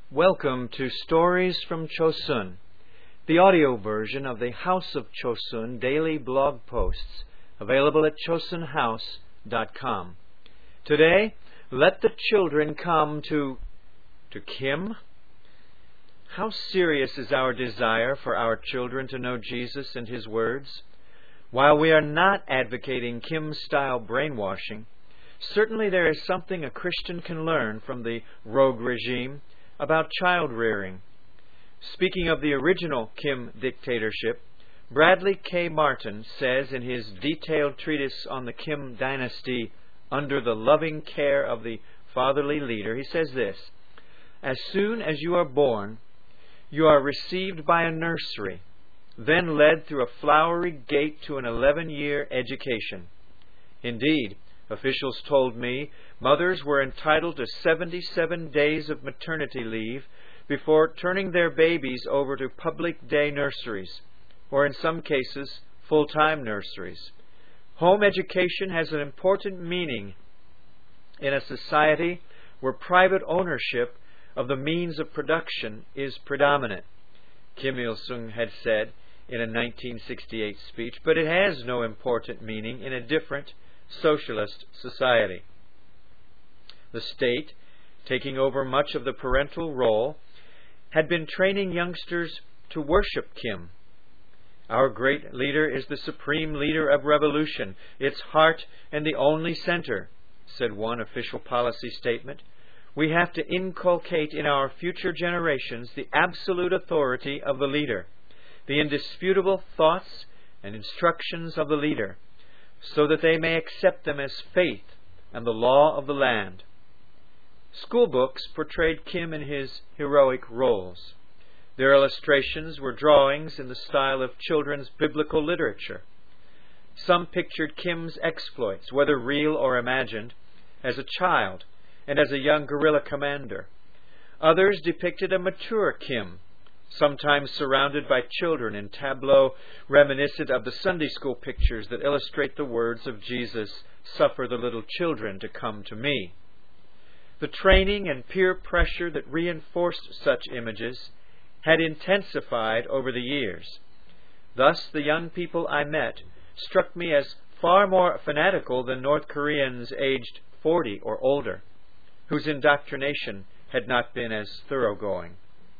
Welcome to Stories from Chosun, the audio version of the House of Chosun daily blog posts, available at chosunhouse.com. Today, let the children come to Kim. How serious is our desire for our children to know Jesus and His words? While we are not advocating Kim-style brainwashing, certainly there is something a Christian can learn from the rogue regime about child rearing. Speaking of the original Kim dictatorship, Bradley K. Martin says in his detailed treatise on the Kim dynasty, Under the Loving Care of the Fatherly Leader, he says this: "As soon as you are born, you are received by a nursery, then led through a flowery gate to an 11-year education. Indeed, officials told me mothers were entitled to 77 days of maternity leave before turning their babies over to public day nurseries, or in some cases, full-time nurseries. Home education has an important meaning in a society where private ownership of the means of production is predominant," Kim Il-sung had said in a 1968 speech, but it has no important meaning in a different socialist society. The state, taking over much of the parental role, had been training youngsters to worship Kim. "Our great leader is the supreme leader of revolution, its heart and the only center," said one official policy statement. "We have to inculcate in our future generations the absolute authority of the leader, the indisputable thoughts and instructions of the leader, so that they may accept them as faith and the law of the land." School books portrayed Kim in his heroic roles. Their illustrations were drawings in the style of children's biblical literature. Some pictured Kim's exploits, whether real or imagined, as a child and as a young guerrilla commander. Others depicted a mature Kim, sometimes surrounded by children in tableaux reminiscent of the Sunday school pictures that illustrate the words of Jesus, "Suffer the little children to come to me." The training and peer pressure that reinforced such images had intensified over the years. Thus, the young people I met struck me as far more fanatical than North Koreans aged 40 or older, whose indoctrination had not been as thoroughgoing.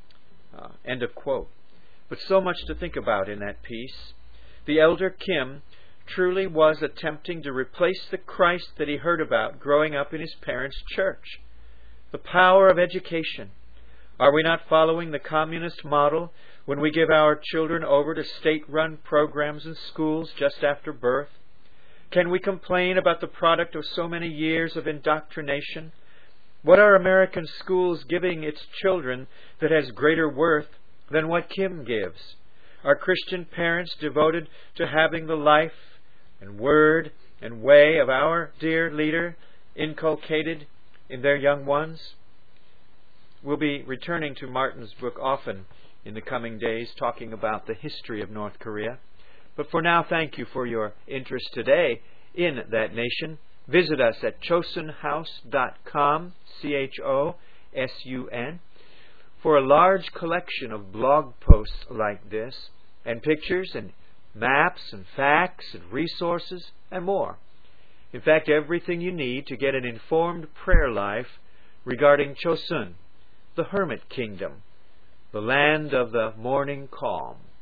End of quote. But so much to think about in that piece. The elder Kim truly was attempting to replace the Christ that he heard about growing up in his parents' church. The power of education. Are we not following the communist model when we give our children over to state-run programs in schools just after birth? Can we complain about the product of so many years of indoctrination? What are American schools giving its children that has greater worth than what Kim gives? Are Christian parents devoted to having the life and word and way of our dear leader inculcated in their young ones? We'll be returning to Martin's book often in the coming days, talking about the history of North Korea. But for now, thank you for your interest today in that nation. Visit us at chosunhouse.com, CHOSUN, for a large collection of blog posts like this, and pictures and maps and facts and resources and more. In fact, everything you need to get an informed prayer life regarding Chosun, the hermit kingdom, the land of the morning calm.